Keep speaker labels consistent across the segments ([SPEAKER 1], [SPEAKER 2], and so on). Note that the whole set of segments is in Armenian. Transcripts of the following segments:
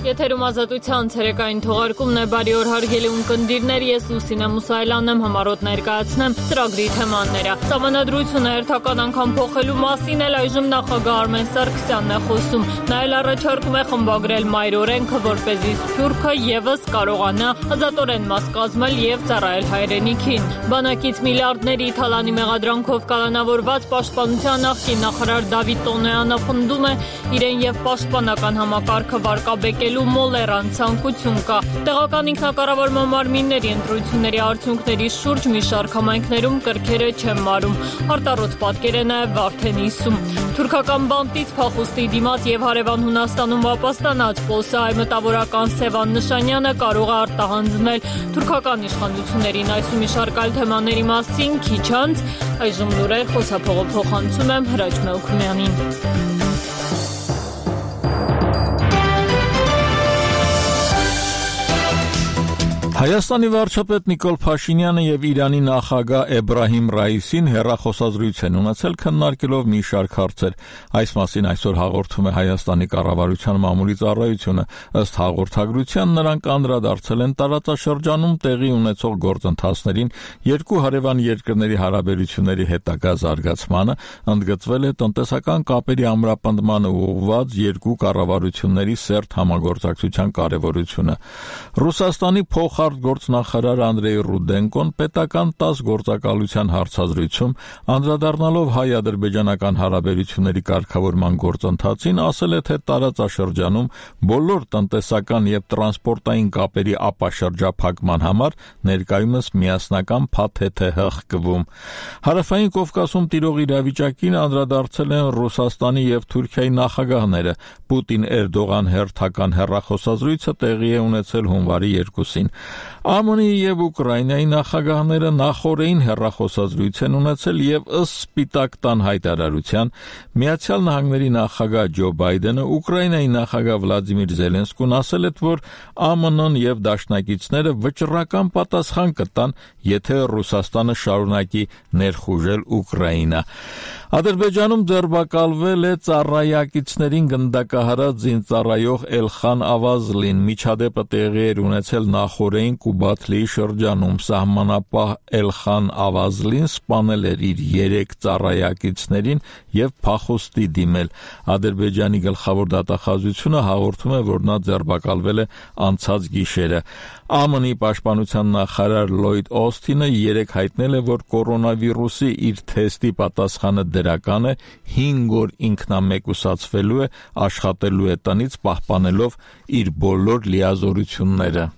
[SPEAKER 1] Եթերում ազատության ցերեկային թողարկումն է, բարի օր հարգելի ունկնդիրներ, ես Լուսինե Մուսայելյանն եմ, համառոտ ներկայացնեմ ծրագրի թեմաները։ Սահմանադրությունը հերթական անգամ փոխելու մասին էլ այժմ նախագահ Արմեն Սարգսյանն է խոսում։ Նա էլ առաջարկում է խմբագրել մայր օրենքը, որպեսզի Սփյուռքը ևս կարողանա ազատորեն մաս կազմել եւ ծառայել հայրենիքին։ Բանակից միլիարդների թալանի մեղադրանքով կալանավորված պաշտպանության նախկին նախարար Դավիթ Տոնոյանը պնդում է իրեն եւ պաշտպանական համակարգը վարկաբեկելու մոլեռան ցանկություն կա։ Տեղական ինքնակառավարման մարմինների ընտրությունների արդյունքների շուրջ մի շարք համայնքներում կրքերը չեն մարում։ Արտառոց պատկեր է նաև Վարդենիսում։ Թուրքական բանտից փախուստի դիմաց եւ հարևան Հունաստանում ապաստանած Պոլսայի մտավորական Սևան Նշանյանը կարող է արտահանձնել թուրքական իշխանություններին այս ու մի շարք այլ թեմաների մասին քիչ անց այժմ լուրեր խոսափողով փոխանցում եմ Հրաչ Մելքումյանին։
[SPEAKER 2] Հայաստանի վարչապետ Նիկոլ Փաշինյանը եւ Իրանի նախագահ Էբրահիմ Ռայիսին հեռախոսազրույց են ունեցել քննարկելով մի շարք հարցեր։ Այս մասին այսօր հաղորդում է Հայաստանի կառավարության մամուլի ծառայությունը։ Ըստ հաղորդագրության նրանք անդրադարձել են տարածաշրջանում տեղի ունեցող գործընթացներին, երկու հարևան երկրների հարաբերությունների հետագա զարգացմանը, ընդգծվել է տնտեսական կապերի ամրապնդմանը ուղղված երկու կառավարությունների սերտ համագործակցության կարևորությունը։ Ռուսաստանի Գործնախարար Անդրեյ Ռուդենկոն պետական 10 գործակալության հարցազրույցում անդրադառնալով հայ-ադրբեջանական հարաբերությունների կարգավորման գործընթացին ասել է, թե տարածաշրջանում բոլոր տնտեսական եւ տրանսպորտային կապերի ապաշրջափակման համար ներկայումս միասնական փաթեթ է հղկվում։ Հարավային Կովկասում տիրող իրավիճակին անդրադարձել են Ռուսաստանի եւ Թուրքիայի նախագահները։ Պուտին-Էրդողան հերթական հեռախոսազրույցը տեղի է ունեցել հունվարի 2-ին։ ԱՄՆ-ի եւ Ուկրաինայի նախագահները նախօրեին հեռախոսազրույց են ունեցել եւ ըստ Սպիտակ տան հայտարարության Միացյալ Նահանգների նախագահ Ջո Բայդենը Ուկրաինայի նախագահ Վլադիմիր Զելենսկուն ասել է, որ ԱՄՆ-ն եւ դաշնակիցները վճռական պատասխան կտան, եթե Ռուսաստանը շարունակի ներխուժել Ուկրաինա։ Ադրբեջանում ձերբակալվել է ծառայակիցներին գնդակահարած զինծառայող Էլխան Ավազլին։ Միջադեպը տեղի էր ունեցել նախօրեին Կուբաթլիի շրջանում։ Սահմանապահ Էլխան Ավազլին սպանել էր իր 3 ծառայակիցներին եւ փախուստի դիմել։ Ադրբեջանի գլխավոր դատախազությունը հաղորդում է, որ նա ձերբակալվել է անցած գիշերը։ ԱՄՆ-ի պաշտպանության նախարար Լոյդ Օսթինը երեկ հայտնել է, որ կորոնավիրուսի իր թեստի պատասխանը դրական է, 5 օր ինքնամեկուսացվելու է, աշխատելու է տնից, պահպանելով իր բոլոր լիազորությունները։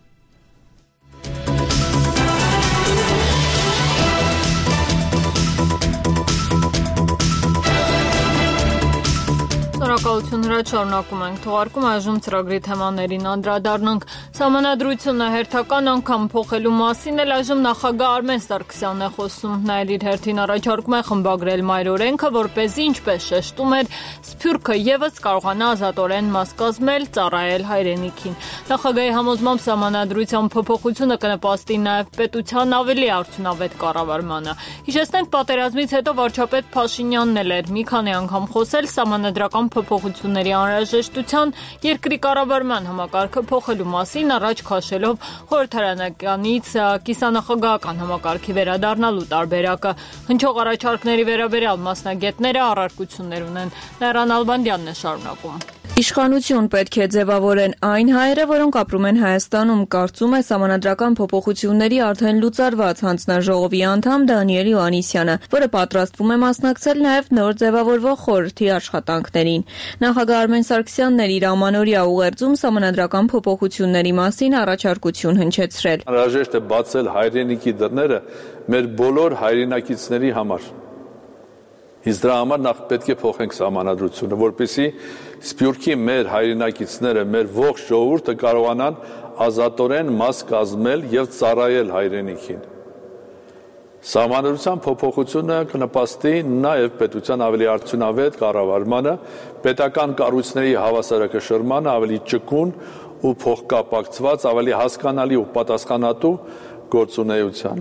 [SPEAKER 1] Շնորհակալություն Հրաչ, շարունակում ենք թողարկումը, այժմ ծրագրի թեմաներին անդրադառնանք։ Սահմանադրությունը հերթական անգամ փոխելու մասին էլ այժմ նախագահ Արմեն Սարգսյանն է խոսում։ Նա էլ իր հերթին առաջարկում է խմբագրել մայր օրենքը, որպեսզի, ինչպես շեշտում էր, Սփյուռքը ևս կարողանա ազատորեն մաս կազմել, ծառայել հայրենիքին։ Նախագահի համոզմամբ սահմանադրության փոփոխությունը կնպաստի նաև պետության ավելի արդյունավետ կառավարմանը։ Հիշեցնենք, պատերազմից հետո վարչապետ Փաշինյանն էլ էր մի քանի անգամ խոսել սահմանադրական փոփոխությունների անհրաժեշտության, երկրի կառավարման համակարգը փոխելու մասին, առաջ քաշելով խորհրդարանականից կիսանախագահական համակարգի վերադառնալու տարբերակը։ Հնչող առաջարկների վերաբերյալ մասնագետները առարկություններ ունեն։ Լեռան Ալբանդյանն է շարունակում։
[SPEAKER 3] Իշխանություն պետք է ձևավորեն այն հայերը, որոնք ապրում են Հայաստանում, կարծում է սահմանադրական փոփոխությունների արդեն լուծարված հանձնաժողովի անդամ Դանիել Հովհաննիսյանը, որը պատրաստվում է մասնակցել նաև նոր ձևավորվող խորհրդի աշխատանքներին։ Նախագահ Արմեն Սարգսյանն էր իր ամանորյա ուղերձում սահմանադրական փոփոխությունների մասին առաջարկություն հնչեցրել։
[SPEAKER 4] Անհրաժեշտ է բացել հայրենիքի դռները մեր բոլոր հայրենակիցների համար։ Իսկ դրա համար նախ պետք է փոխենք սահմանադրությունը, որպեսզի Սփյուռքի մեր հայրենակիցները, մեր ողջ ժողովուրդը կարողանան ազատորեն մաս կազմել եւ ծառայել հայրենիքին։ Սահմանադրության փոփոխությունը կնպաստի նաեւ պետության ավելի արդյունավետ կառավարմանը, պետական կառույցների հավասարակշռմանը, ավելի ճկուն ու փոխկապակցված, ավելի հասկանալի ու պատասխանատու գործունեությանը։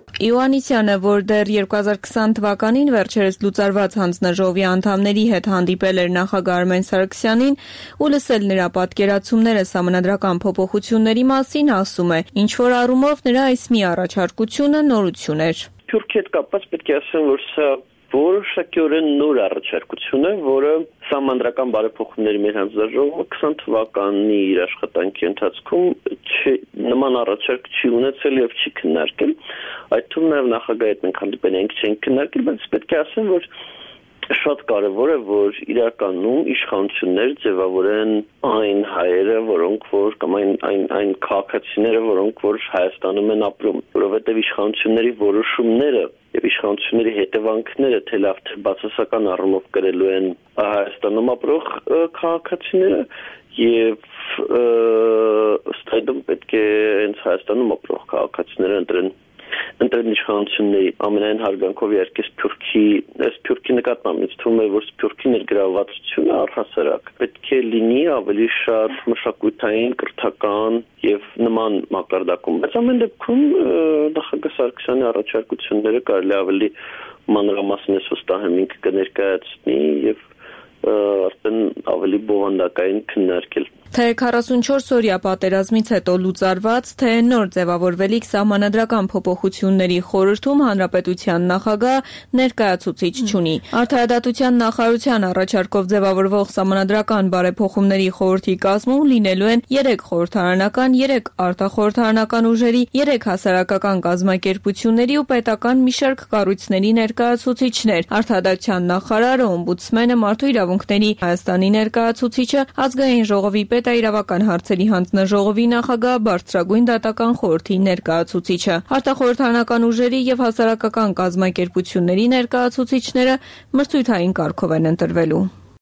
[SPEAKER 3] Իոաննիսյանը, որ դեռ 2020 թվականին վերջերս լուծարված հանձնաժողովի անդամների հետ հանդիպել էր նախագահ Արմեն Սարգսյանին ու լսել նրա պատկերացումները սահմանադրական փոփոխությունների մասին, ասում է, ինչ որ առումով նրա այս մի առաջարկությունը նորություն էր։
[SPEAKER 5] Թուրքիա հետ կապված պետք է ասեմ, որ սա որոշակիորեն նոր առաջարկություն է, որը սահմանադրական բարեփոխումների մեր հանձնաժողովը 20 թվականի իր աշխատանքի ընթացքում նման առաջարկ չի ունեցել եւ չի քննարկել։ Այդ թվում նաեւ նախագահի հետ մենք հանդիպել ենք, չենք քննարկել, բայց պետք է ասեմ, որ շատ կարևոր է, որ իրականում իշխանություններ ձևավորեն այն հայերը, որոնք որ կամ այն քաղաքացիները, որոնք որ Հայաստանում են ապրում, որովհետև իշխանությունների որոշումները եւ իշխանությունների հետևանքները թե լավ թե բացասական առումով կրելու են Հայաստանում ապրող քաղաքացիները եւ ըստ այդմ պետք է հենց Հայաստանում ապրող քաղաքացիները ընտրեն իշխանությունների ամենայն հարգանքով իհարկե Սփյուռքի նկատմամբ ինձ թվում է, որ Սփյուռքի ներգրավվածությունը առհասարակ պետք է լինի ավելի շատ մշակութային, կրթական եւ նման մակարդակում, բայց ամեն դեպքում նախագահ Սարգսյանի առաջարկությունները կարելի ավելի մանրամասն վստահեմ ինքը կներկայացնի եւ արդեն ավելի բովանդակային քննարկել։
[SPEAKER 3] Թե 44 օրյա պատերազմից հետո լուծարված, թե նոր ձևավորվելիք սահմանադրական փոփոխությունների խորհրդում հանրապետության նախագահ ներկայացուցիչ չունի։ Արդարադատության նախարարության առաջարկով ձևավորվող սահմանադրական բարեփոխումների խորհրդի կազմում լինելու են 3 խորհրդարանական, 3 արտախորհրդարանական ուժերի, 3 հասարակական կազմակերպությունների ու պետական մի շարք կառույցների ներկայացուցիչներ։ Արդարադատության նախարարը, օմբուդսմենը, Մարդու իրավունքների Հայաստանի ներկայացուցիչը, ազգային ժողովի Պետաիրավական հարցերի հանձնաժողովի նախագահ, բարձրագույն դատական խորհրդի ներկայացուցիչը, արտախորհրդարանական ուժերի եւ հասարակական կազմակերպությունների ներկայացուցիչները մրցույթային կարգով են ընտրվելու։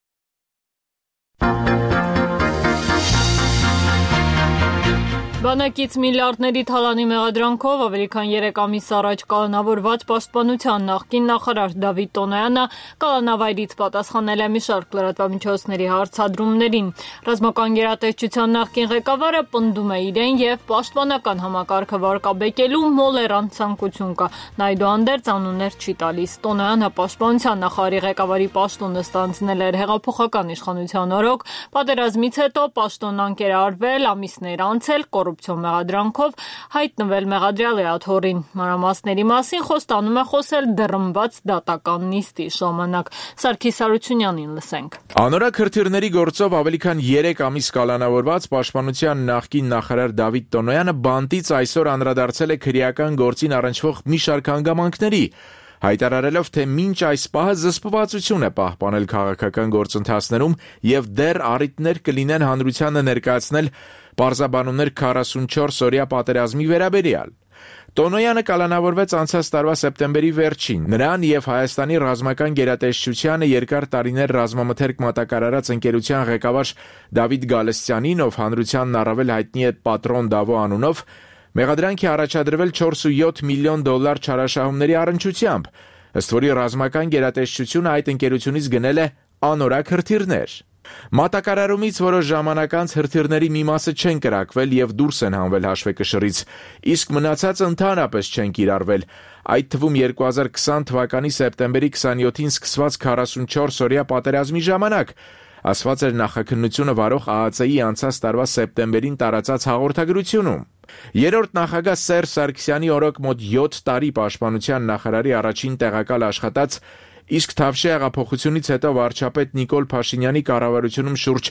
[SPEAKER 1] Բանակից միլիարդների թալանի մեղադրանքով ավելի քան 3 ամիս առաջ կալանավորված պաշտպանության նախկին նախարար Դավիթ Տոնոյանը կալանավայրից պատասխանել է մի շարք լրատվամիջոցների հարցադրումներին։ Ռազմական գերատեսչության նախկին ղեկավարը պնդում է իրեն եւ պաշտպանական համակարգը վարկաբեկելու մոլերան ցանկություն կա։ Նայդուանդերձ անուններ չի տալիս։ Տոնոյանը պաշտպանության նախարարի ղեկավարի պաշտոնը ստանձնել էր հեղափոխական իշխանության օրոք, պատերազմից հետո պաշտոնն անկերարվել, ամիսներ անցել, կոռուպցիոն մեղադրանքով հայտնվել մեղադրյալի աթոռին։ Մանրամասների մասին խոստանում է խոսել դռնված դատական նիստի ժամանակ։ Սարգիս Հարությունյանին լսենք։
[SPEAKER 6] Անորակ հրթիռների գործով ավելի քան 3 ամիս կալանավորված պաշտպանության նախկին նախարար Դավիթ Տոնոյանը բանտից այսօր անդրադարձել է քրեական գործին առնչվող մի շարք հանգամանքների, հայտարարելով, թե մինչ այս պահը զսպվածություն է պահպանել քաղաքական գործընթացներում եւ դեռ առիթներ կլինեն հանրությանը ներկայացնել պարզաբանումներ 44 օրյա պատերազմի վերաբերյալ։ Տոնոյանը կալանավորվեց անցած տարվա սեպտեմբերի վերջին։ Նրան եւ Հայաստանի ռազմական գերատեսչությանը երկար տարիներ ռազմամթերք մատակարարած ընկերության ղեկավար Դավիթ Գալստյանին, ով հանրությանն առավել հայտնի է Պատրոն Դավո անունով, մեղադրանք է առաջադրվել 4.7 միլիոն դոլար չարաշահումների առնչությամբ, ըստ որի ռազմական գերատեսչությունը այդ ընկերությունից գնել է անորակ հրթիռներ։ Մատակարարումից որոշ ժամանակ անց հրթիռների մի մասը չեն կրակվել եւ դուրս են հանվել հաշվեկշռից, իսկ մնացածը ընդհանրապես չեն կիրառվել։ Այդ թվում 2020 թվականի սեպտեմբերի 27-ին սկսված 44 օրյա պատերազմի ժամանակ, ասված էր նախաքննությունը վարող ԱԱԾ-ի անցած տարվա սեպտեմբերին տարածած հաղորդագրությունում։ Երրորդ նախագահ Սերժ Սարգսյանի օրոք մոտ 7 տարի պաշտպանության նախարարի առաջին տեղակալ աշխատած, իսկ Թավշյա հեղափոխությունից հետո վարչապետ Նիկոլ Փաշինյանի կառավարությունում շուրջ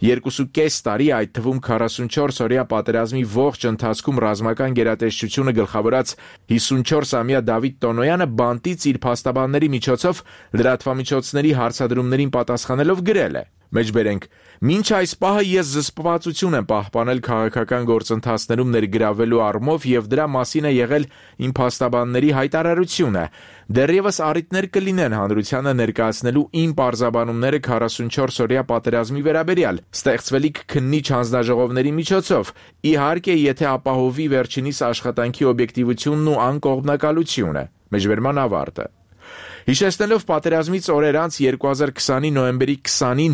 [SPEAKER 6] 2.5 տարի, այդ թվում 44 օրյա պատերազմի ողջ ընթացքում ռազմական գերատեսչությունը գլխավորած 54-ամյա Դավիթ Տոնոյանը բանտից իր փաստաբանների միջոցով լրատվամիջոցների հարցադրումներին պատասխանելով գրել է. Մեջբերենք, մինչ այս պահը ես զսպվածություն եմ պահպանել քաղաքական գործընթացներում ներգրավելու առումով եւ դրա մասին է եղել իմ փաստաբանների հայտարարությունը։ Դեռևս առիթներ կլինեն հանրությանը ներկայացնելու իմ պարզաբանումները 44 օրյա պատերազմի վերաբերյալ, ստեղծվելիք քննիչ հանձնաժողովների միջոցով, իհարկե եթե ապահովի վերջինիս աշխատանքի օբյեկտիվությունն ու անկողմնակալությունը։ Մեջբերման ավարտը։ Հիշեցնելով պատերազմից օրեր անց 2020-ի նոյեմբերի 20-ին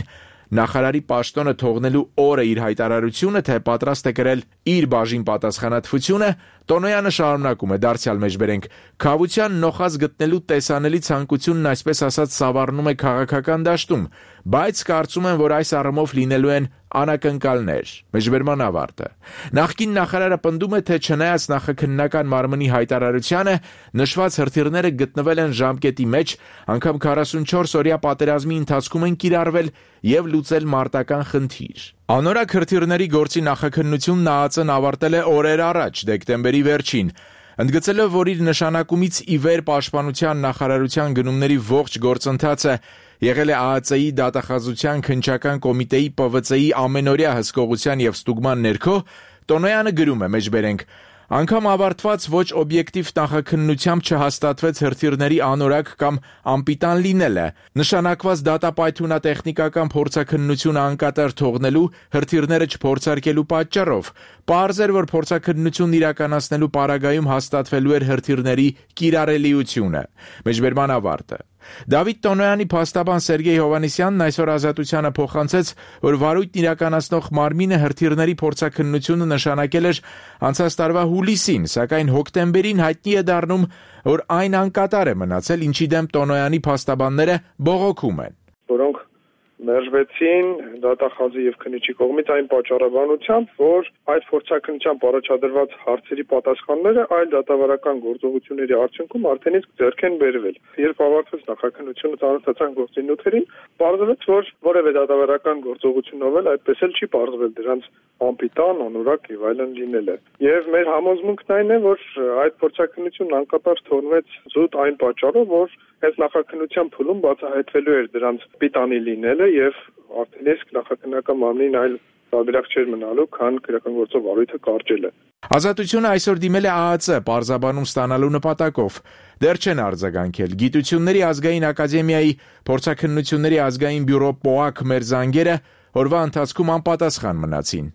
[SPEAKER 6] Նախարարի պաշտոնը թողնելու օրը իր հայտարարությունը, թե պատրաստ է կրել իր բաժին պատասխանատվությունը, Տոնոյանը շարունակում է դարձյալ մեջբերենք. «Քավության նոխազ գտնելու տեսանելի ցանկությունն այսպես ասած սավառնում է քաղաքական դաշտում, բայց կարծում եմ, որ այս առումով լինելու են անակնկալներ»։ Մեջբերման ավարտը։ Նախկին նախարարը պնդում է, թե չնայած նախաքննական մարմնի հայտարարությանը, նշված հրթիռները գտնվել են ժամկետի մեջ, անգամ 44-օրյա պատերազմի ընթացքում են կիրառվել եւ լուծել մարտական խնդիր։ Անորակ հրթիռների գործի նախաքննությունն ԱԱԾ-ն ավարտել է օրեր առաջ, դեկտեմբերի վերջին, ընդգծելով, որ իր նշանակումից ի վեր պաշտպանության նախարարության գնումների ողջ գործընթացը եղել է ԱԱԾ-ի դատախազության քննչական կոմիտեի ՊՎԾ-ի ամենօրյա հսկողության եւ ստուգման ներքո, Տոնոյանը գրում է մեջբերենք. «Անգամ ավարտված ոչ օբյեկտիվ նախաքննությամբ չհաստատվեց հրթիռների անորակ կամ անպիտան լինելը, նշանակված դատապայթունատեխնիկական փորձաքննությունը անկատար թողնելու, հրթիռները չփորձարկելու պատճառով, պարզ էր, որ փորձաքննությունն իրականացնելու պարագայում հաստատվելու էր հրթիռների կիրառելիությունը»։ Մեջբերման ավարտը։ Դավիթ Տոնոյանի փաստաբան Սերգեյ Հովհաննիսյանն այսօր Ազատությանը փոխանցեց, որ վարույթն իրականացնող մարմինը հրթիռների փորձաքննությունը նշանակել էր անցած տարվա հուլիսին, սակայն հոկտեմբերին հայտնի է դառնում, որ այն անկատար է մնացել, ինչի դեմ Տոնոյանի փաստաբանները բողոքում են։
[SPEAKER 7] Որոնք մերժվեցին դատախազի եւ քննիչի կողմից այն պատճառաբանությամբ, որ այդ փորձաքննությամբ առաջադրված հարցերի պատասխանները այլ դատավարական գործողությունների արդյունքում արդեն իսկ ձեռք են բերվել։ Երբ ավարտվեց նախաքննությունը ծանոթացան գործի նյութերին, պարզվեց, որ որևէ դատավարական գործողությունով էլ այդպես էլ չի պարզվել դրանց անպիտան, անորակ եւ այլն լինելը։ Եվ մեր համոզմունքն այն է, որ այդ փորձաքննությունն անկապար թողնվեց զուտ այն պատճառով, որ այս նախաքննության փուլում բացահայտվելու էր դրանց պիտանի լինելը եւ արդեն իսկ նախաքննական մարմնին այլ տարբերակ չէր մնալու, քան քրեական գործով վարույթը կարճելը։
[SPEAKER 6] Ազատությունը այսօր դիմել է ԱԱԾ պարզաբանում ստանալու նպատակով։ Դեռ չեն արձագանքել Գիտությունների ազգային ակադեմիայի փորձաքննությունների ազգային բյուրո ՊՕԱԿ մեր զանգերը օրվա ընթացքում անպատասխան մնացին։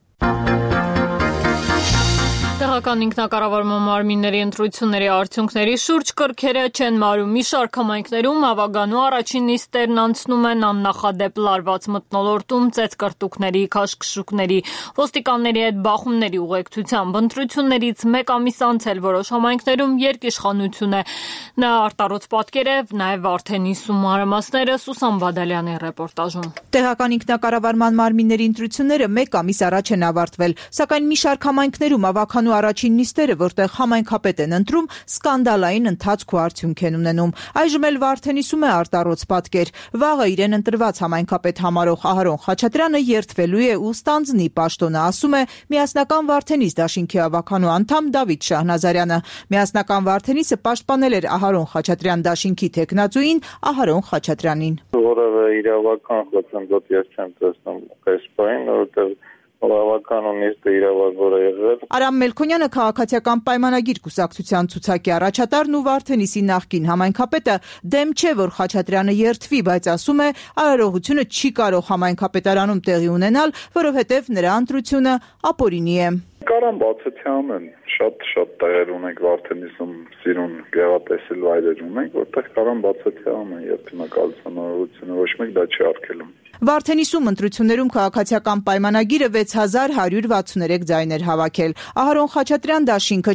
[SPEAKER 1] Տեղական ինքնակառավարման մարմինների ընտրությունների արդյունքների շուրջ կրքերը չեն մարում։ Մի շարք համայնքներում ավագանու առաջին նիստերն անցնում են աննախադեպ լարված մթնոլորտում, ծեծկրտուկների, քաշքշուկների, ոստիկանների հետ բախումների ուղեկցությամբ։ Ընտրություններից մեկ ամիս անց էլ որոշ համայնքներում երկիշխանություն է։ Նա արտարոց պատկեր է, նաև արդեն 50 մանրամասները Սուսան Բադալյանի ռեպորտաժում։
[SPEAKER 8] Տեղական ինքնակառավարման մարմինների ընտրությունները մեկ ամիս առաջ են ավարտվել, սակայն մի շարք համայնքներում ավագանու առաջին նիստերը, որտեղ համայնքապետ են ընտրում, սկանդալային ընթացք ու արդյունք են ունենում։ Այժմ էլ Վարդենիսում է արտարոց պատկեր։ Վաղը իրեն ընտրված համայնքապետ համարող Ահարոն Խաչատրյանը երդվելու է ու ստանձնի պաշտոնը, ասում է Միասնական Վարդենիս դաշինքի ավագանու անդամ Դավիթ Շահնազարյանը։ Միասնական Վարդենիսը պաշտպանել էր Ահարոն Խաչատրյան դաշինքի թեկնածուին Ահարոն Խաչատրյանին։
[SPEAKER 9] Որևէ իրավական խոչընդոտ ես չեմ տեսնում այս բանին, որովհետև Լավականոնիստը իրավազոր է եղել։
[SPEAKER 8] Արամ Մելքոնյանը քաղաքացիական պայմանագիր կուսակցության ցուցակի առաջատարն ու Վարդենիսի նախկին համայնքապետը դեմ չէ, որ Խաչատրյանը երդվի, բայց ասում է արարողությունը չի կարող համայնքապետարանում տեղի ունենալ, որովհետև նրա ընտրությունը ապօրինի է։
[SPEAKER 10] Կարան բացության են, շատ տեղեր ունենք Վարդենիսում, սիրուն գեղատեսիլ վայրեր ունենք, որտեղ կարան բացության են երթմնակալության արարողությունը, ոչ մեկ դա չի արգելում։
[SPEAKER 8] Վարդենիսում ընտրություններում քաղաքացիական պայմանագիրը 6163 ձայներ հավաքել։ Ահարոն Խաչատրյան դաշինքը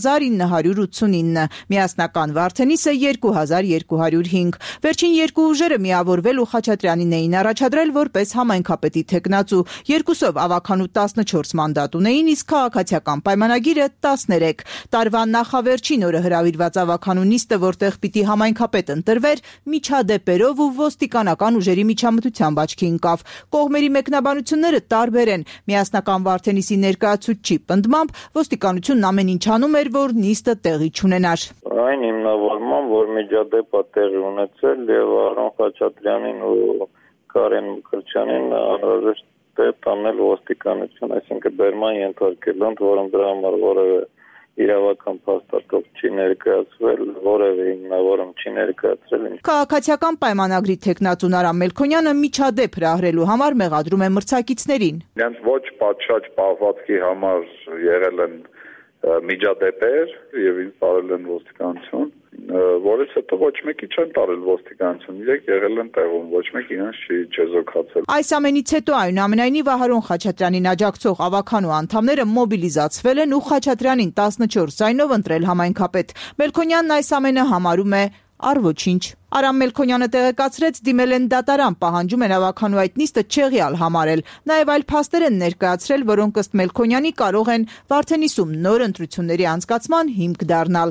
[SPEAKER 8] 4989, Միասնական Վարդենիսը 2205։ Վերջին երկու ուժերը միավորվել ու Խաչատրյանին էին առաջադրել որպես համայնքապետի թեկնածու։ Երկուսով ավագանու 14 մանդատ ունեին, իսկ քաղաքացիական պայմանագիրը 13։ Տարվա նախավերջին օրը հրավիրված ավագանու նիստը, որտեղ պիտի համայնքապետ ընտրվեր, միջադեպերով ու ոստիկանական ուժերի միջամտությամբ աչքի ընկավ։ Կողմերի մեկնաբանությունները տարբեր են։ Միասնական Վարդենիսի ներկայացուցչի պնդմամբ ոստիկանությունն ամեն ինչ անում էր, որ նիստը տեղի չունենար։
[SPEAKER 9] Այն հիմնավորման, որ միջադեպ է տեղի ունեցել եւ Ահարոն Խաչատրյանին ու Կարեն Մկրտչյանին անհրաժեշտ է տանել ոստիկանություն, այսինքն բերման ենթարկել, ընդ որում դրա համար որևէ իրավական փաստարկով չի ներկայացվել, որևէ հիմնավորում չի ներկայացրել։
[SPEAKER 8] Քաղաքացիական պայմանագրի թեկնածու Արամ Մելքոնյանը միջադեպ հրահրելու համար մեղադրում է մրցակիցներին։
[SPEAKER 10] Նրանց ոչ պատշաճ պահվածքի համար եղել են միջադեպեր եւ ինձ տարել են ոստիկանություն որից հետո ոչ մեկի չեն տարել ոստիկանություն։ Իրենք եղել են տեղում, ոչ մեկ իրենց չի չեզոքացել։
[SPEAKER 8] Այս ամենից հետո այնուամենայնիվ Ահարոն Խաչատրյանին աջակցող ավականու անդամները մոբիլիզացվել են ու Խաչատրյանին 14 ձայնով ընտրել համայնքապետ։ Մելքոնյանն այս ամենը համարում է առ ոչինչ։ Արամ Մելքոնյանը տեղեկացրեց, դիմել են դատարան, պահանջում են ավականու այդ նիստը չեղյալ համարել։ Նաև այլ փաստեր են ներկայացրել, որոնք ըստ Մելքոնյանի կարող են Վարդենիսում նոր ընտրությունների անցկացման հիմք դառնալ։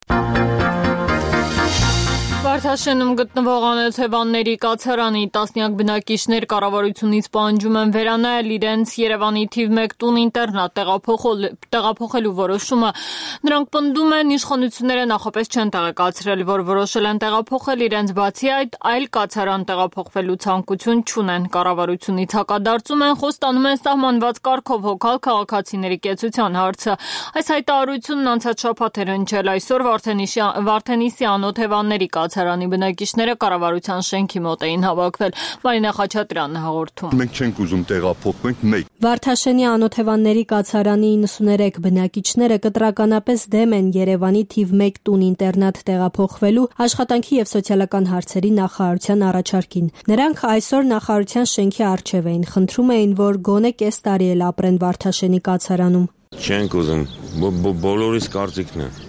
[SPEAKER 1] Վարդաշենում գտնվող անօթևանների կացարանի տասնյակ բնակիչներ կառավարությունից պահանջում են վերանայել իրենց Երևանի թիվ 1 տուն-ինտերնատ տեղափոխելու որոշումը։ Նրանք պնդում են, իշխանությունները նախապես չեն տեղեկացրել, որ որոշել են տեղափոխել իրենց, բացի այդ, այլ կացարան տեղափոխվելու ցանկություն չունեն։ Կառավարությունից հակադարձում են, խոստանում են սահմանված կարգով հոգալ քաղաքացիների կեցության հարցը։ Այս հայտարարությունն անցած շաբաթ էր հնչել, այսօր Վարդենիսի անօթևանների կացարանի բնակիչները կառավարության շենքի մոտ էին հավաքվել։ Մարինա Խաչատրյանն հաղորդում։
[SPEAKER 11] Մենք չենք ուզում տեղափոխվենք մեկ։
[SPEAKER 12] Վարդաշենի անօթևանների կացարանի 93 բնակիչները կտրականապես դեմ են Երևանի թիվ 1 տուն-ինտերնատ տեղափոխվելու աշխատանքի եւ սոցիալական հարցերի նախարարության առաջարկին։ Նրանք այսօր նախարարության շենքի առջև էին, խնդրում էին, որ գոնե կես տարի էլ ապրեն Վարդաշենի կացարանում։
[SPEAKER 13] Չենք ուզում, բոլորիս կարծիքն է։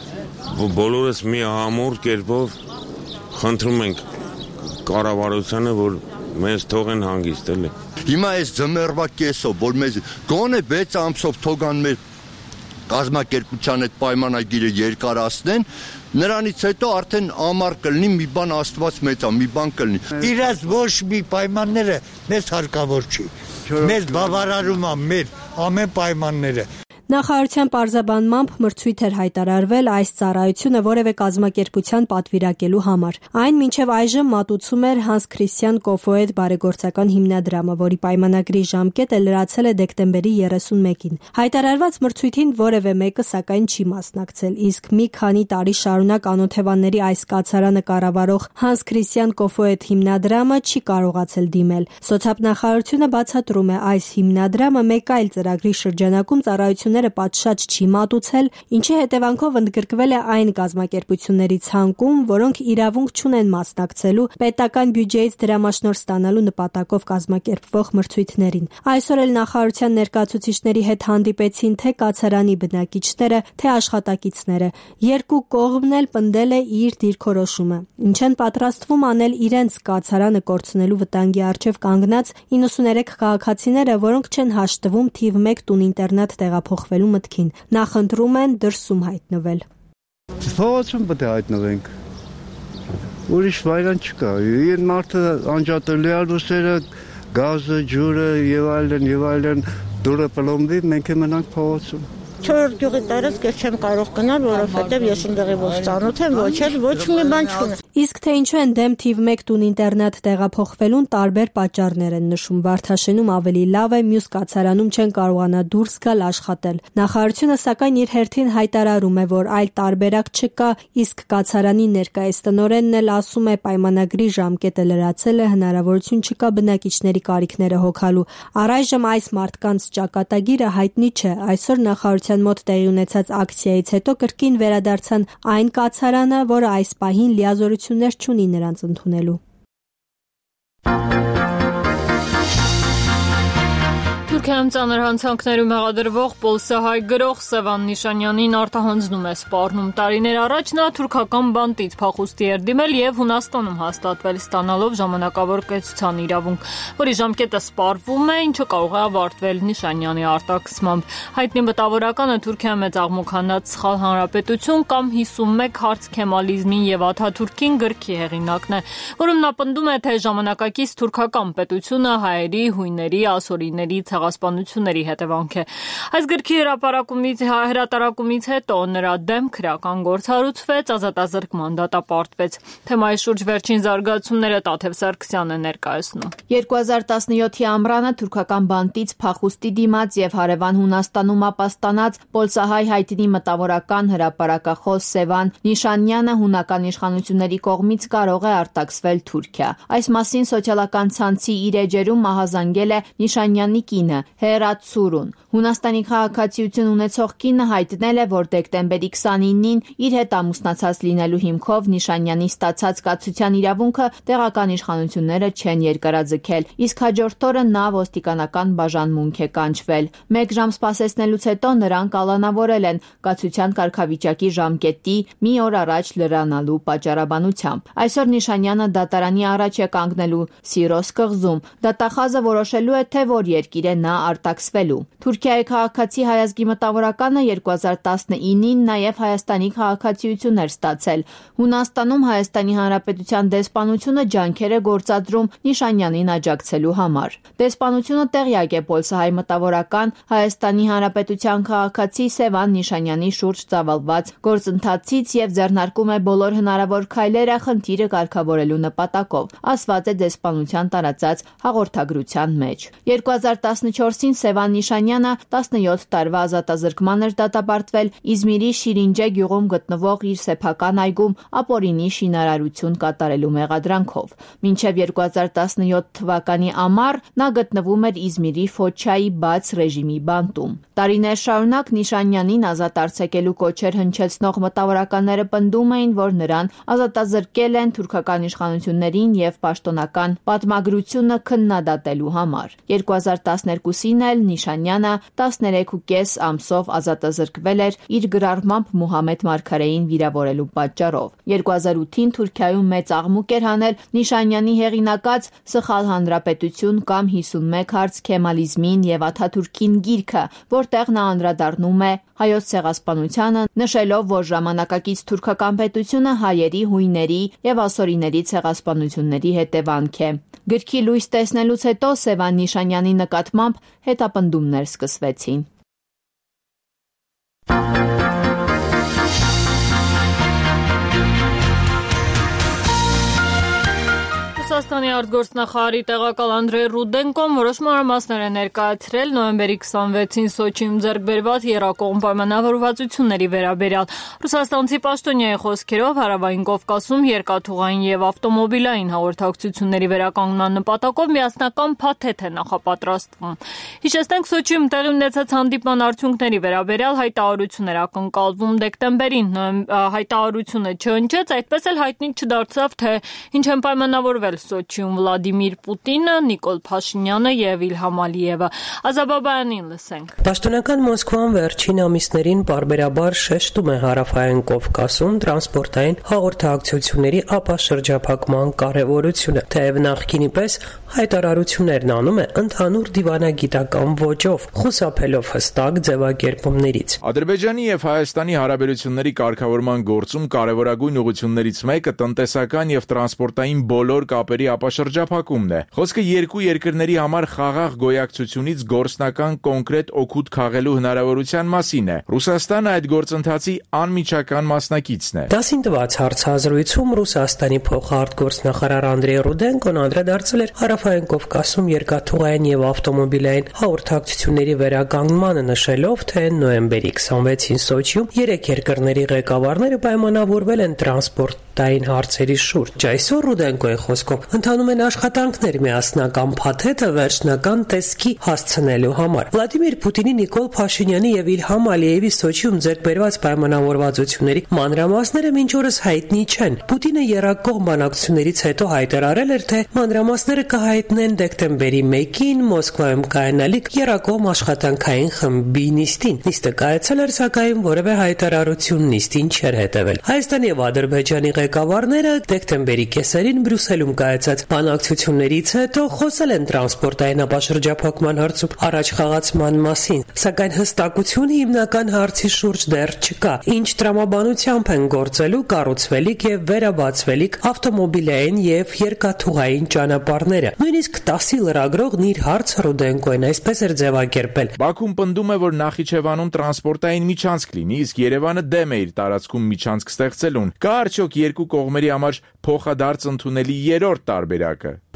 [SPEAKER 13] Բոլորս մի համուր կերպով խնդրում ենք կառավարությանը, որ մեզ թողեն հանգիստ էլի։
[SPEAKER 11] Հիմա այս ձմեռվա կեսով, որ մեզ գոնե 6 ամսով թողան մեր կազմակերպության այդ պայմանագիրը երկարացնեն, նրանից հետո արդեն ամառ կլինի, մի բան Աստված մեծ է, մի բան կլինի։
[SPEAKER 14] Իրաց ոչ մի պայմանները մեզ հարկավոր չի։ Մեզ բավարարում է մեր ամեն պայմանները։
[SPEAKER 12] Նախարարության պարզաբանմամբ մրցույթ էր հայտարարվել այս ծառայությունը որևէ կազմակերպության պատվիրակելու համար։ Այն մինչև այժմ մատուցում էր Հանս Քրիստիան Կոֆոետ բարեգործական հիմնադրամը, որի պայմանագրի ժամկետը լրացել է դեկտեմբերի 31-ին։ Հայտարարված մրցույթին որևէ մեկը սակայն չի մասնակցել, իսկ մի քանի տարի շարունակ անօթևանների այս կացարանը կառավարող Հանս Քրիստիան Կոֆոետ հիմնադրամը չի կարողացել դիմել։ Սոցիալնախարարությունը բացատրում է, այս հիմնադրամը մեկ այլ ծրագրի շրջանակում ծառայություն պատշաճ չի մատուցել, ինչի հետևանքով ընդգրկվել է այն կազմակերպությունների ցանկում, որոնք իրավունք չունեն մասնակցելու պետական բյուջեից դրամաշնորհ ստանալու նպատակով կազմակերպվող մրցույթներին։ Այսօր էլ նախարարության ներկայացուցիչների հետ հանդիպեցին թե կացարանի բնակիչները, թե աշխատակիցները։ Երկու կողմն էլ պնդել է իր դիրքորոշումը, ինչ են պատրաստվում անել իրենց կացարանը կորցնելու վտանգի առջև կանգնած 93 քաղաքացիները, որոնք չեն հաշտվում թիվ 1 տուն-ինտերնատ տեղափոխվելու մտքին։ Նախընտրում են դրսում հայտնվել։
[SPEAKER 15] Փողոցում պետք է հայտնվենք։ Ուրիշ վայրան չկա։ Այն մարդը անջատելի է լուսերը, գազը, ջուրը եւ այլն դուրը պլոմբի, մենք մնանք փողոցում։
[SPEAKER 16] 4 գյուղի տարածք չեմ կարող գնալ, որովհետև ես ընդեղի ոչ ծանոթ եմ, ոչ մի բան չունեմ։
[SPEAKER 12] Իսկ թե ինչու են դեմ թիվ 1 տուն-ինտերնատ տեղափոխվելուն տարբեր պատճառներ են նշում։ Վարդաշենում ավելի լավ է, մյուս կացարանում չեն կարողանա դուրս գալ աշխատել։ Նախարարությունը սակայն իր հերթին հայտարարում է, որ այլ տարբերակ չկա, իսկ կացարանի ներկայիս տնօրենն էլ ասում է, պայմանագրի ժամկետը լրացել է, հնարավորություն չկա բնակիչների կարիքները հոգալու։ Առայժմ այս մարդկանց ճակատագիրը հայտնի չէ։ Այսօր նախարարության մոտ տեղի ունեցած ակցիայից հետո կրկին վերադարձան այն կացարանը, որը այս պահին լիազորություններ չունի նրանց ընդունելու։
[SPEAKER 1] Թուրքիայում ծանր հանցանքներում մեղադրվող պոլսահայ գրող Սևան Նիշանյանին արտահանձնում է սպառնում։ Տարիներ առաջ նա թուրքական բանտից փախուստի էր դիմել եւ Հունաստանում հաստատվել, ստանալով ժամանակավոր կեցության իրավունք, որի ժամկետը սպառվում է, ինչը կարող է ավարտվել Նիշանյանի արտաքսմամբ։ Հայտնի մտավորականը Թուրքիայի մեծ աղմուկ հանած Սխալ հանրապետություն կամ 51 հարց քեմալիզմին եւ Աթաթուրքին գրքի հեղինակն է, որում նա պնդում է, թե ժամանակակից թուրքական պետությունը հայերի, հույների, ասորիների ցեղասպանությունների հետևանք է։ Այս գրքի հրատարակումից հետո նրա դեմ քրեական գործ հարուցվեց, ազատազրկման դատապարտվեց։ Թեմայի շուրջ վերջին զարգացումները Տաթև Սարգսյանը ներկայացնում։
[SPEAKER 17] 2017-ի ամռանը թուրքական բանտից փախուստի դիմաց եւ հարևան Հունաստանում ապաստանած պոլսահայ հայտնի մտավորական հրապարակախոս Սևան Նիշանյանը հունական իշխանությունների կողմից կարող է արտաքսվել Թուրքիա։ Այս մասին սոցիալական ցանցի իր էջերում մահազանգել է Նիշանյանի կինը, Հերացուրուն։ Հունաստանի քաղաքացիություն ունեցող կինը հայտնել է, որ դեկտեմբերի 29-ին իր հետ ամուսնացած լինելու հիմքով Նիշանյանի ստացած կացության իրավունքը տեղական իշխանությունները չեն երկարաձգել, իսկ հաջորդ օրը նա ոստիկանական բաժանմունք է կանչվել։ 1 ժամ սպասեցնելուց հետո նրան կալանավորել են կացության կարգավիճակի ժամկետի մի օր առաջ լրանալու պատճառաբանությամբ։ Այսօր Նիշանյանը դատարանի առաջ է կանգնելու Սիրոս կղզում։ Դատախազը որոշելու է, թե որ երկիր է նա արտաքսվելու։ Թուրքիայի քաղաքացի հայազգի մտավորականը 2019-ին նաև Հայաստանի քաղաքացիություն էր ստացել։ Հունաստանում Հայաստանի Հանրապետության դեսպանությունը ջանքեր է գործադրում Նիշանյանին աջակցելու համար։ Դեսպանությունը տեղյակ է պոլսահայ մտավորական Հայաստանի Հանրապետության քաղաքացի Սևան Նիշանյանի շուրջ ծավալված գործընթացից եւ ձեռնարկում է բոլոր հնարավոր քայլերը խնդիրը կարգավորելու նպատակով, ասված է դեսպանության տարածած հաղորդագրության մեջ։ 2014-ին Սևան Նիշանյանը 17 տարվա ազատազրկման էր դատապարտվել Իզմիրի Շիրինջե գյուղում գտնվող իր սեփական այգում ապօրինի շինարարություն կատարելու մեղադրանքով։ Մինչև 2017 թվականի ամառ նա գտնվում էր Իզմիրի Ֆոչայի բաց ռեժիմի բանտում։ Տարիներ շարունակ Նիշանյանին ազատ արձակելու կոչեր հնչեցնող մտավորականները պնդում էին, որ նրան ազատազրկել են թուրքական իշխանություններին եւ պաշտոնական պատմագրությունը քննադատելու համար։ 2012-ին էլ Նիշանյանը 13.5 ամսով ազատազրկվել էր իր գրառմամբ Մուհամեդ Մարգարեին վիրավորելու պատճառով։ 2008-ին Թուրքիայում մեծ աղմուկ էր հանել Նիշանյանի հեղինակած Սխալ հանրապետություն կամ 51 հարց քեմալիզմին եւ Աթաթուրքին գիրքը, որտեղ նա անդրադառնում է հայոց ցեղասպանությանը, նշելով, որ ժամանակակից թուրքական պետությունը հայերի, հույների եւ ասորիների ցեղասպանությունների հետևանք է։ Գրքի լույս տեսնելուց հետո Սևան Նիշանյանի նկատմամբ հետապնդումներ սկսվեցին։
[SPEAKER 1] Ռուսաստանի արտգործնախարարի տեղակալ Անդրեյ Ռուդենկոն որոշ մանրամասներ է ներկայացրել նոյեմբերի 26-ին Սոչիում ձեռք բերված եռակողմ պայմանավորվածությունների վերաբերյալ։ Ռուսաստանցի պաշտոնյայի խոսքերով Հարավային Կովկասում երկաթուղային եւ ավտոմոբիլային հաղորդակցությունների վերականգնման նպատակով միասնական փաթեթ է նախապատրաստվում։ Հիշեցնենք Սոչիում տեղի ունեցած հանդիպման արդյունքների վերաբերյալ հայտարարություններ ակնկալվում դեկտեմբերին։ Հայտարարությունը չհնչեց, այդպես էլ հայտնի չդարձավ, թե ինչ են պայմանավորվել Սոչիում Վլադիմիր Պուտինը, Նիկոլ Փաշինյանը եւ Իլհամ Ալիևը։ Ազաբաբայանին լսենք։
[SPEAKER 18] Պաշտոնական Մոսկվան վերջին ամիսներին պարբերաբար շեշտում է Հարավային Կովկասում տրանսպորտային հաղորդակցությունների ապաշրջափակման կարևորությունը, թեև նախկինի պես հայտարարություններն անում է ընդհանուր դիվանագիտական ոճով, խուսափելով հստակ ձևակերպումներից։
[SPEAKER 6] Ադրբեջանի եւ Հայաստանի հարաբերությունների կարգավորման գործում կարևորագույն ուղղություններից մեկը տնտեսական եւ տրանսպորտային բոլոր կապերի ապաշրջափակումն է։ Խոսքը երկու երկրների համար խաղաղ գոյակցությունից գործնական կոնկրետ օգուտ քաղելու հնարավորության մասին է։ Ռուսաստանը այդ գործընթացի անմիջական մասնակիցն է։
[SPEAKER 18] Դասին տված հարցազրույցում Ռուսաստանի փոխարտգործնախարար Անդրեյ Ռուդենկոն անդրադարձել էր Հարավային Կովկասում երկաթուղային եւ ավտոմոբիլային հաղորդակցությունների վերականգնմանը, նշելով, թե նոյեմբերի 26-ին Սոչիում երեք երկրների ղեկավարները պայմանավորվել են տրանսպորտային հարցերի շուրջ։ Այսօր Ռուդենկոյի խոսքով ընթանում են աշխատանքներ միասնական փաթեթը վերջնական տեսքի հասցնելու համար։ Վլադիմիր Պուտինի, Նիկոլ Փաշինյանի եւ Իլհամ Ալիևի Սոչիում ձեռք բերված պայմանավորվածությունների մանրամասները մինչ օրս հայտնի չեն։ Պուտինը եռակողմ բանակցություններից հետո հայտարարել էր, թե մանրամասները կհայտնեն դեկտեմբերի 1-ին Մոսկվայում կայանալիք եռակողմ աշխատանքային խմբի նիստին։ Նիստը կայացել էր, սակայն որևէ հայտարարություն նիստին չէր հետևել։ Հայաստանի եւ Ադրբեջանի ղեկավարները դեկտեմբերի կեսերին Բրյուսելում կայացած բանակցություններից հետո խոսել են տրանսպորտային ապաշրջափակման հարցում առաջ խաղացման մասին, սակայն հստակություն հիմնական հարցի շուրջ դեռ չկա։ Ինչ տրամաբանությամբ են գործելու կառուցվելիք եւ վերաբացվելիք ավտոմոբիլային եւ երկաթուղային ճանապարհները։ Նույնիսկ ՏԱՍ-ի լրագրողն իր հարցը Ռուդենկոյին այսպես էր ձևակերպել.
[SPEAKER 6] Բաքուն պնդում է, որ Նախիջևանում տրանսպորտային միջանցք լինի, իսկ Երևանը դեմ է իր տարածքում միջանցք ստեղծելուն։ Կա արդյոք երկու կողմերի համար փոխադարձ ընդունելի երրորդ տարբերակը։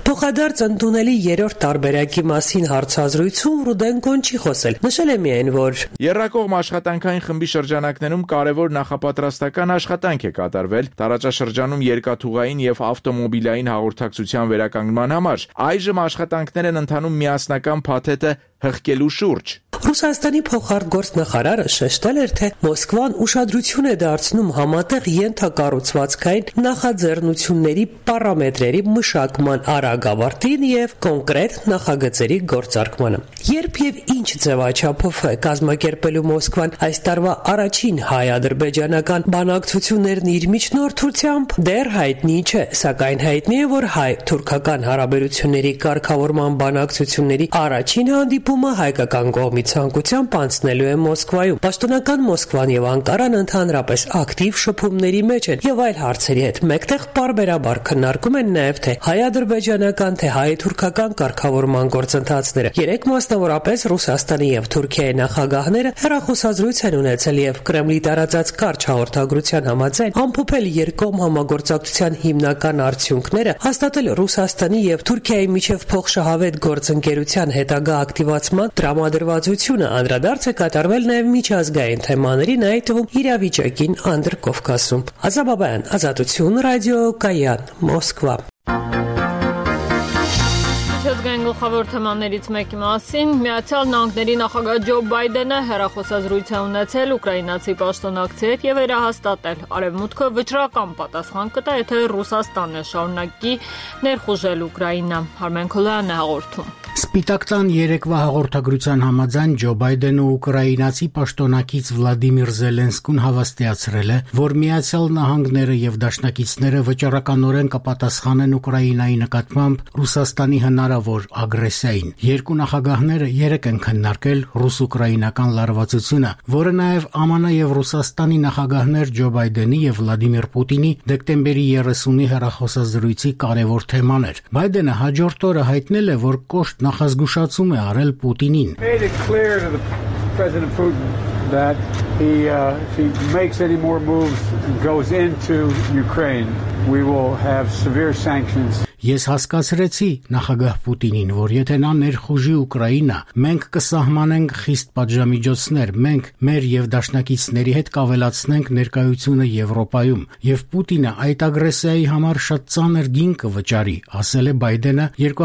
[SPEAKER 18] Փոխադարձ ընդունելի երրորդ տարբերակի մասին հարցազրույցում Ռուդենկոն չի խոսել։ Նշել է միայն, որ
[SPEAKER 6] Եռակողմ աշխատանքային խմբի շրջանակներում կարևոր նախապատրաստական աշխատանք է կատարվել տարածաշրջանում երկաթուղային եւ ավտոմոբիլային հաղորդակցության վերականգնման համար։ Այժմ աշխատանքներ են ընթանում միասնական փաթեթը հղկելու շուրջ։
[SPEAKER 18] Ռուսաստանի փոխարտգործնախարարը շեշտել էր, թե Մոսկվան ուշադրություն է դարձնում համատեղ ենթակառուցվածքային նախաձեռնությունների պարամետրերի մշակման արագ ավարտին եւ կոնկրետ նախագծերի գործարկմանը։ Երբ եւ ինչ ձևաչափով է կազմակերպելու Մոսկվան այս տարվա առաջին հայ-ադրբեջանական բանակցություններն իր միջնորդությամբ, դեռ հայտնի չէ, սակայն հայտնի է, որ հայ-թուրքական հարաբերությունների կարգավորման բանակցությունների առաջին հանդիպումը հայկական կողմից ցանկությամբ անցնելու է Մոսկվայում։ Պաշտոնական Մոսկվան եւ Անկարան ընդհանրապես ակտիվ շփումների մեջ են եւ այլ հարցերի հետ մեկտեղ պարբերաբար քննարկում են նաեւ թե հայ-ադրբեջանական, թե հայ-թուրքական կարգավորման գործընթացները։ Երեք մասնավորապես Ռուսաստանի եւ Թուրքիայի նախագահները հեռախոսազրույց են ունեցել եւ Կրեմլի տարածած կարճ հաղորդագրության համաձայն ամփոփել երկկողմ համագործակցության հիմնական արդյունքները, հաստատել Ռուսաստանի եւ Թուրքիայի միջև փոխշահավետ գործընկերության հետագա ակտիվացման տրամադրվածությունը, անդրադարձ է կատարվել նաև միջազգային թեմաներին, այդ թվում իրավիճակին Անդրկովկասում։ Ազաբաբայան, Ազատություն, ռադիո Կայան, Մոսկվա։
[SPEAKER 1] Միջազգային գլխավոր թեմաներից մեկի մասին Միացյալ Նահանգների նախագահ Ջո Բայդենը հեռախոսազրույց է ունեցել ուկրաինացի պաշտոնակցի հետ եւ վերահաստատել Արևմուտքը վճռական պատասխան կտա, եթե Ռուսաստանը շարունակի ներխուժել Ուկրաինա։ Արմեն Քոլյանը հաղորդում։
[SPEAKER 19] Սպիտակ տան երեկվա հաղորդագրության համաձայն Ջո Բայդենը ուկրաինացի պաշտոնակից Վլադիմիր Զելենսկուն հավաստիացրել է, որ Միացյալ Նահանգները եւ դաշնակիցները վճռականորեն կպատասխանեն Ուկրաինայի նկատմամբ Ռուսաստանի հնարավոր ագրեսիային։ Երկու նախագահները երեկ են քննարկել ռուս-ուկրաինական լարվածությունը, որը նաեւ ԱՄՆ եւ Ռուսաստանի նախագահներ Ջո Բայդենի եւ Վլադիմիր Պուտինի դեկտեմբերի 30-ի հեռախոսազրույցի կարևոր թեման էր։ Բայդենը հաջորդ օրը հայտնել է, որ կոշտ նախազգուշացում է արել Պուտինին։
[SPEAKER 20] That if he makes any more moves and goes into Ukraine, we will have severe sanctions.
[SPEAKER 19] Ես հասկացրեցի նախագահ Պուտինին, որ եթե նա ներխուժի Ուկրաինա, մենք կսահմանենք խիստ պատժամիջոցներ, մենք մեր եւ դաշնակիցների հետ կավելացնենք ներկայությունը Եվրոպայում, եւ Պուտինը այդ ագրեսիայի համար շատ ծանր գին կվճարի, ասել է Բայդենը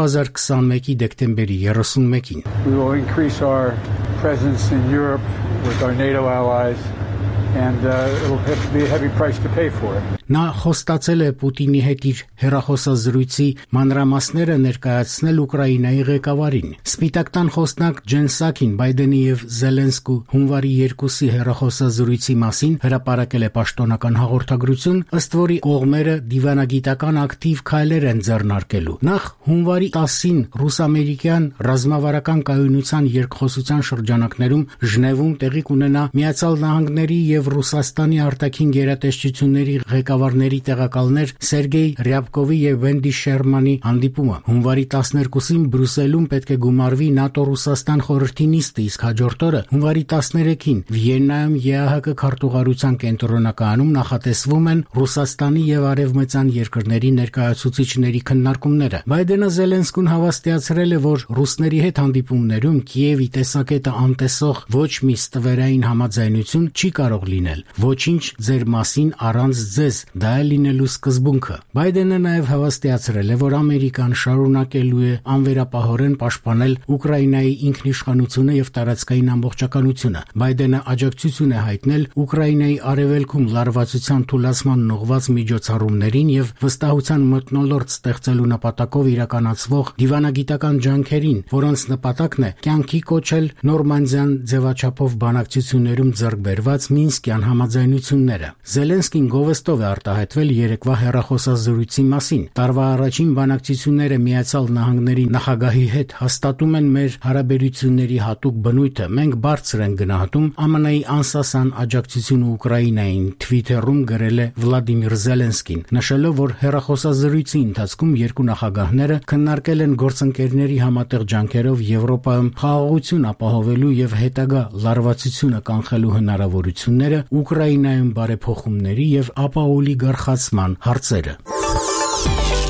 [SPEAKER 19] 2021-ի դեկտեմբերի 31-ին։
[SPEAKER 20] We will increase our presence in Europe with our NATO allies. And it will have to be a heavy price to pay for it.
[SPEAKER 19] Նա խոստացել է Պուտինի հետ իր հեռախոսազրույցի մանրամասները ներկայացնել Ուկրաինայի ղեկավարին։ Սպիտակ տան խոսնակ Ջեն Սաքին Բայդենի եւ Զելենսկու հունվարի 2-ի հեռախոսազրույցի մասին հրապարակել է պաշտոնական հաղորդագրություն, ըստ որի կողմերը դիվանագիտական ակտիվ քայլեր են ձեռնարկելու։ Նախ հունվարի 10-ին ռուս-ամերիկյան ռազմավարական կայունության երկխոսության շրջանակներում Ժնևում տեղի կունենա Միացյալ Նահանգների եւ Ռուսաստանի արտաքին գերատեսչությունների ղեկավարների տեղակալներ Սերգեյ Ռյաբկովի եւ Վենդի Շերմանի հանդիպումը։ Հունվարի 12-ին Բրյուսելում պետք է գումարվի ՆԱՏՕ-Ռուսաստան խորհրդի նիստը, իսկ հաջորդ օրը հունվարի 13-ին Վիեննայում ԵԱՀԿ քարտուղարության կենտրոնականում նախատեսվում են Ռուսաստանի եւ արևմտյան երկրների ներկայացուցիչների քննարկումները։ Բայդենը Զելենսկուն հավաստիացրել է, որ ռուսների հետ հանդիպումներում Կիևի տեսակետը անտեսող ոչ մի ստվերային համաձայնություն չի կարող լինել։ Ոչինչ ձեր մասին առանց ձեզ, դա է լինելու սկզբունքը։ Բայդենը նաև հավաստիացրել է, որ Ամերիկան շարունակելու է անվերապահորեն պաշտպանել Ուկրաինայի ինքնիշխանությունը եւ տարածքային ամբողջականությունը։ Բայդենը աջակցություն է հայտնել Ուկրաինայի արևելքում լարվածության թուլացման ուղղված միջոցառումներին եւ վստահության մթնոլորտ ստեղծելու նպատակով իրականացվող դիվանագիտական ջանքերին, որոնց նպատակն է կյանքի կոչել նորմանդիան ձևաչափով բանակցություններում ձեռք բերված Մինսկյան համաձայնությունները։ Զելենսկին գովեստով է արտահայտվել երեկվա հեռախոսազրույցի մասին։ Տարվա առաջին բանակցությունները Միացյալ Նահանգների նախագահի հետ հաստատում են մեր հարաբերությունների հատուկ բնույթը։ Մենք բարձր ենք գնահատում ԱՄՆ-ի անսասան աջակցությունը Ուկրաինային, Twitter-ում գրել է Վլադիմիր Զելենսկին, նշելով, որ հեռախոսազրույցի ընթացքում երկու նախագահները քննարկել են գործընկերների համատեղ ջանքերով Եվրոպայում խաղաղություն ապահովելու եւ հետագա լարվածությունը կանխելու հնարավորությունները, Ուկրաինայում բարեփոխումների եւ ապա օլիգարխացման հարցերը։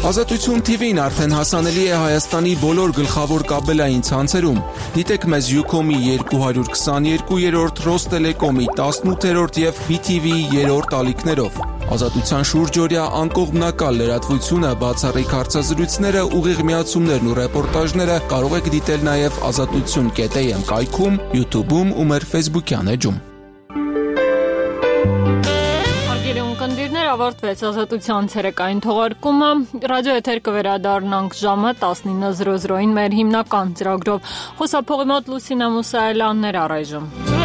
[SPEAKER 21] Ազատություն TV-ն արդեն հասանելի է Հայաստանի բոլոր գլխավոր կաբելային ցանցերում։ Դիտեք մեզ Ucom-ի 222-րդ, Ռոստելեկոմի 18-րդ եւ BTV-ի 3-րդ ալիքներով։ Ազատության շուրջօրյա անկողմնակալ լրատվությունը, բացառիկ հարցազրույցները, ուղիղ միացումներն ու ռեպորտաժները կարող եք դիտել նաեւ azatutun.am կայքում, YouTube-ում ու մեր Facebook-յան էջում։
[SPEAKER 1] Կնդիրներ ավարտվեց ազատության ցերեկային թողարկումը, ռադիոեթեր կվերադառնանք ժամը 19:00-ին մեր հիմնական ծրագրով։ Խոսափողի մոտ Լուսինա Մուսայելյաններ առայժմ։